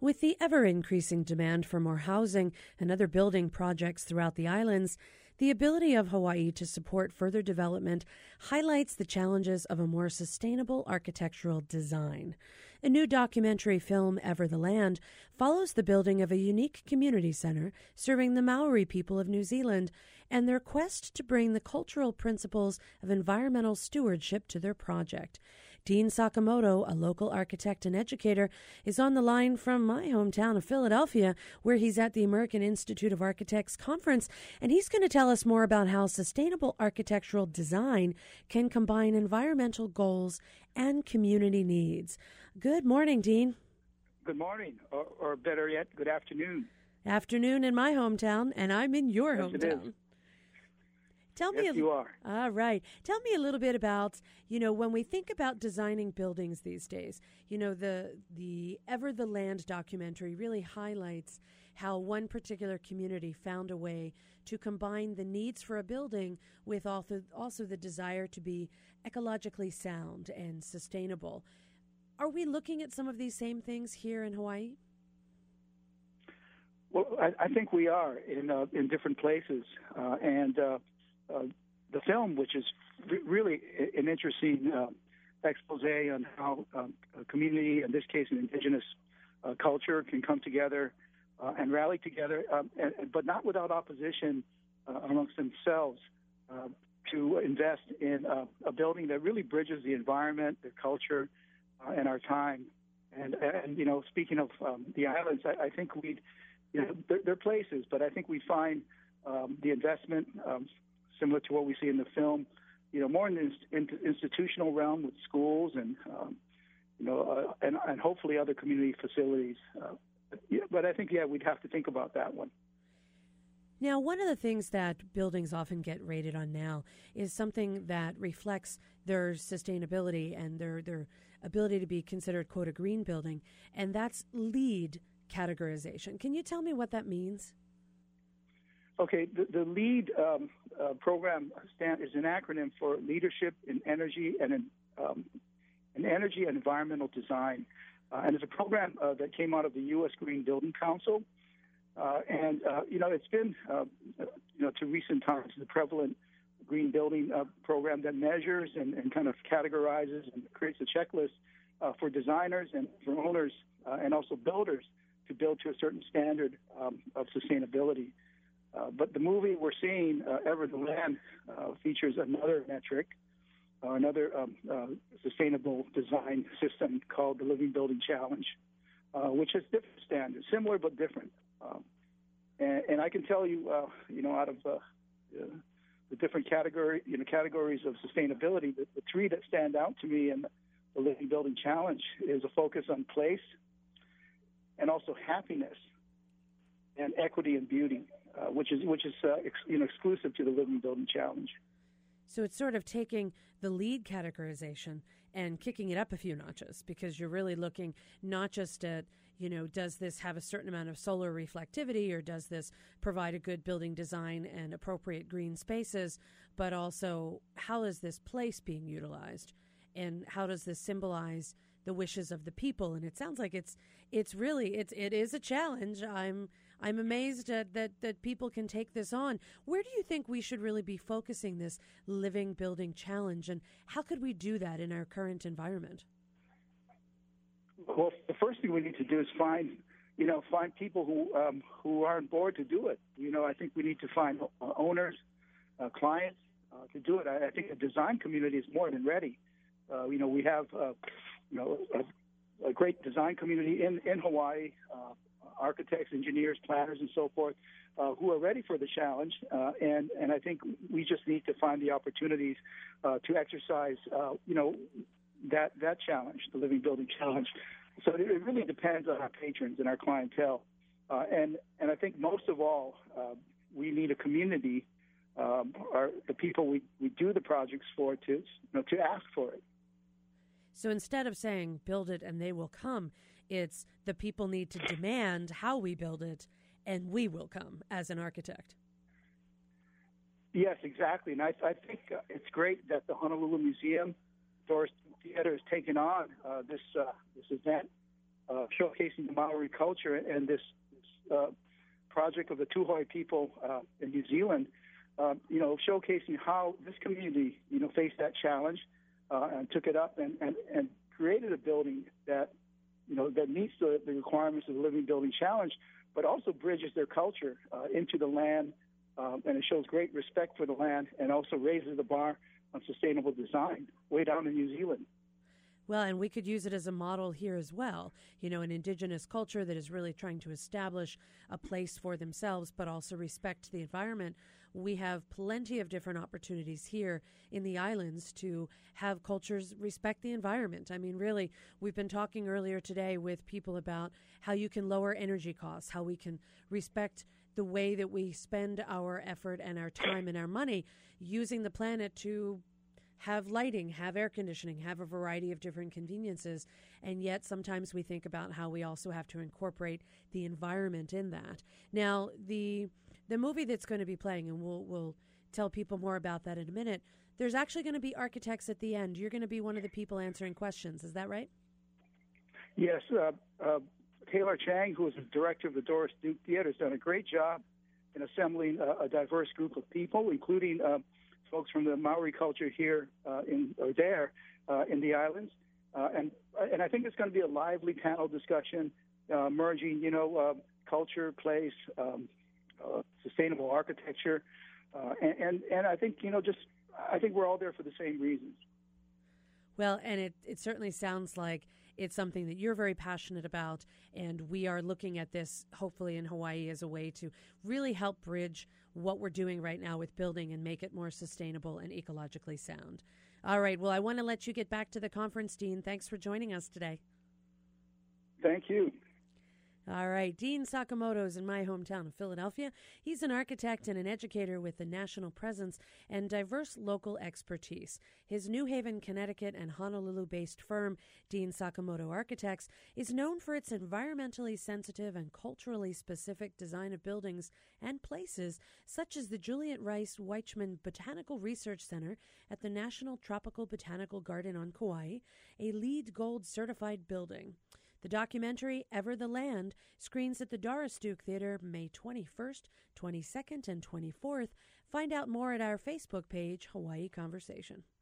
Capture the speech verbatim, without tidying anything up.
With the ever-increasing demand for more housing and other building projects throughout the islands, the ability of Hawaii to support further development highlights the challenges of a more sustainable architectural design. A new documentary film, Ever the Land, follows the building of a unique community center serving the Maori people of New Zealand and their quest to bring the cultural principles of environmental stewardship to their project. Dean Sakamoto, a local architect and educator, is on the line from my hometown of Philadelphia, where he's at the American Institute of Architects conference, and he's going to tell us more about how sustainable architectural design can combine environmental goals and community needs. Good morning, Dean. Good morning, or, or better yet, good afternoon. Afternoon in my hometown, and I'm in your yes, hometown. It is. Tell yes, me a, you are. All right. Tell me a little bit about, you know, when we think about designing buildings these days, you know, the the Ever the Land documentary really highlights how one particular community found a way to combine the needs for a building with also, also the desire to be ecologically sound and sustainable. Are we looking at some of these same things here in Hawaii? Well, I, I think we are in uh, in different places, uh, and uh, uh, the film, which is re- really an interesting uh, expose on how um, a community, in this case, an indigenous uh, culture, can come together uh, and rally together, um, and, but not without opposition uh, amongst themselves, uh, to invest in uh, a building that really bridges the environment, the culture, uh, and our time. And, and you know, speaking of um, the islands, I, I think we. You know, they're, they're places, but I think we find um, the investment um, similar to what we see in the film, you know, more in the inst- in- institutional realm with schools and, um, you know, uh, and, and hopefully other community facilities. Uh, yeah, but I think, yeah, we'd have to think about that one. Now, one of the things that buildings often get rated on now is something that reflects their sustainability and their, their ability to be considered, quote, a green building, and that's LEED categorization. Can you tell me what that means? Okay, the, the LEED um, uh, program stand, is an acronym for Leadership in Energy and in, um, in Energy and Environmental Design, uh, and it's a program uh, that came out of the U S Green Building Council. Uh, and uh, you know, it's been uh, you know to recent times the prevalent green building uh, program that measures and, and kind of categorizes and creates a checklist uh, for designers and for owners uh, and also builders to build to a certain standard um, of sustainability. Uh, but the movie we're seeing, uh, Ever the Land, uh, features another metric, uh, another um, uh, sustainable design system called the Living Building Challenge, uh, which has different standards, similar but different. Um, and, and I can tell you, uh, you know, out of uh, uh, the different category, you know, categories of sustainability, the, the three that stand out to me in the Living Building Challenge is a focus on place, and also happiness and equity and beauty, uh, which is which is uh, ex, you know exclusive to the Living Building Challenge. So it's sort of taking the LEED categorization and kicking it up a few notches, because you're really looking not just at, you know, does this have a certain amount of solar reflectivity, or does this provide a good building design and appropriate green spaces, but also how is this place being utilized, and how does this symbolize the wishes of the people. And it sounds like it's it's really it's it is a challenge. I'm I'm amazed at that that people can take this on. Where do you think we should really be focusing this Living Building Challenge, and how could we do that in our current environment? Well, the first thing we need to do is find you know find people who um, who are on board to do it. You know, I think we need to find owners, uh, clients uh, to do it. I, I think the design community is more than ready. Uh, you know, we have uh, you know a, a great design community in in Hawaii, uh, architects, engineers, planners, and so forth, uh, who are ready for the challenge. Uh, and and I think we just need to find the opportunities uh, to exercise, uh, you know, that that challenge, the Living Building Challenge. So it really depends on our patrons and our clientele. Uh, and and I think most of all, uh, we need a community, um, or the people we, we do the projects for, to you know, to ask for it. So instead of saying build it and they will come, it's the people need to demand how we build it, and we will come as an architect. Yes, exactly. And I, I think uh, it's great that the Honolulu Museum, Doris Theater, has taken on uh, this uh, this event uh, showcasing the Maori culture and this, this uh, project of the Tūhoe people uh, in New Zealand, uh, you know, showcasing how this community, you know, faced that challenge uh, and took it up and, and, and created a building that, you know, that meets the, the requirements of the Living Building Challenge, but also bridges their culture uh, into the land, um, and it shows great respect for the land and also raises the bar on sustainable design way down in New Zealand. Well, and we could use it as a model here as well. You know, an indigenous culture that is really trying to establish a place for themselves, but also respect the environment. We have plenty of different opportunities here in the islands to have cultures respect the environment. I mean, really, we've been talking earlier today with people about how you can lower energy costs, how we can respect the way that we spend our effort and our time and our money using the planet to have lighting, have air conditioning, have a variety of different conveniences. And yet sometimes we think about how we also have to incorporate the environment in that. Now, the the movie that's going to be playing, and we'll, we'll tell people more about that in a minute, there's actually going to be architects at the end. You're going to be one of the people answering questions. Is that right? Yes. Uh, uh, Taylor Chang, who is the director of the Doris Duke Theater, has done a great job in assembling a, a diverse group of people, including uh, folks from the Maori culture here uh, in or there uh, in the islands, uh, and and I think it's going to be a lively panel discussion, uh, merging you know uh, culture, place, um, uh, sustainable architecture, uh, and, and and I think you know just I think we're all there for the same reasons. Well, and it it certainly sounds like it's something that you're very passionate about, and we are looking at this, hopefully in Hawaii, as a way to really help bridge what we're doing right now with building and make it more sustainable and ecologically sound. All right. Well, I want to let you get back to the conference, Dean. Thanks for joining us today. Thank you. All right. Dean Sakamoto is in my hometown of Philadelphia. He's an architect and an educator with a national presence and diverse local expertise. His New Haven, Connecticut and Honolulu-based firm, Dean Sakamoto Architects, is known for its environmentally sensitive and culturally specific design of buildings and places, such as the Juliet Rice Weichman Botanical Research Center at the National Tropical Botanical Garden on Kauai, a LEED Gold certified building. The documentary, Ever the Land, screens at the Doris Duke Theater May twenty-first, twenty-second, and twenty-fourth. Find out more at our Facebook page, Hawaii Conversation.